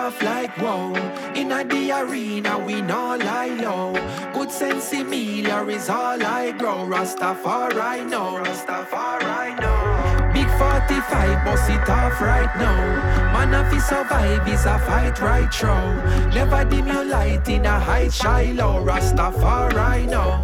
tough like whoa. In the arena we no lie low. Good sense similar is all I grow. Rastafari know, Rastafari know. Big 45 bust it off right now. Man if he survive is a fight right through. Never dim your light in a high shy low. Rastafari know.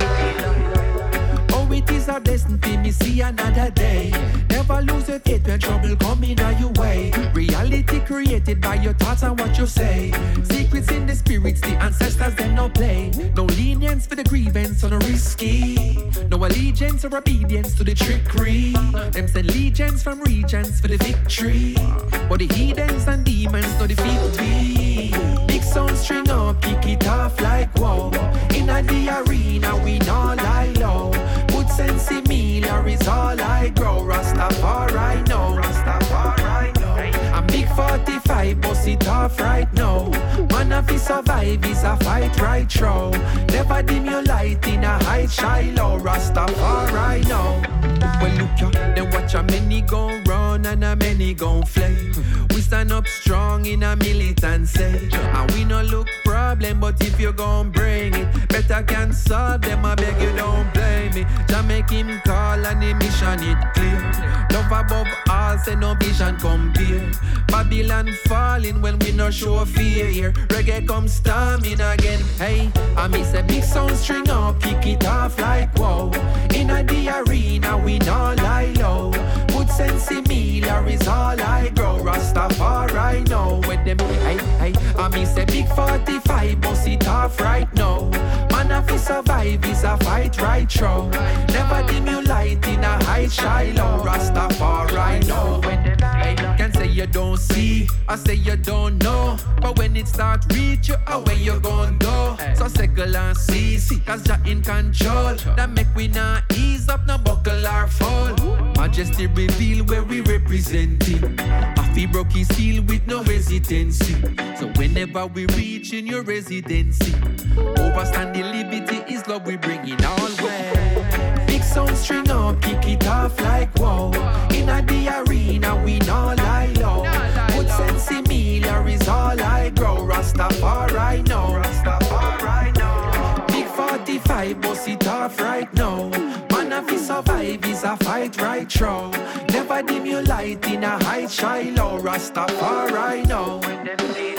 Oh, it is a destiny, me see another day. Never lose your faith when trouble coming on your way. Reality created by your thoughts and what you say. Secrets in the spirits, the ancestors they no play. No lenience for the grievance, so no risky. No allegiance or obedience to the trickery. Them send legions from regions for the victory. But the heathens and demons no defeat we. Big sound string up, kick it off like whoa. In the arena we no lie low. Good sense similar is all I grow. Rastafari know, Rastafari know. I'm big 45, bust it off right now. Man if he survive is a fight right through. Never dim your light in a high shy low. Rastafari know. Well look ya, then watch a many gon' run and a many gon' flame. We stand up strong in a militancy. And we no look problem, but if you gon' bring it, better can solve them, I beg you don't blame me. Just make him call and the mission it clear. Love above all, say no vision compare. Babylon falling when we no show fear here. Reggae come storming again, hey. I miss a big sound string up, kick it off like whoa. In the arena we no lie low. Good sense similar is all I grow. Rastafari know when them hey. I miss a big 45, bust it off right now. Man if he survive is a fight right through. Never dim your light in a high shy low. Rastafari know when them hey. Can say you don't see, I say you don't know. But when it start reach you, away you gon' go. So circle and see, cause you're in control. That make we not ease up, no buckle or fall. Majesty reveal where we representing. Afi broke his heel with no hesitancy. So whenever we reach in your residency, overstand the liberty is love we bring in all way. Big sound string up, kick it off like whoa. In the arena we no lie low. Good sense similar is all I grow. Rastafari know, Rastafari know. Big 45 bust it off right now. Man if he survive is a fight right through. Never dim your light in a high shy low. Rastafari know.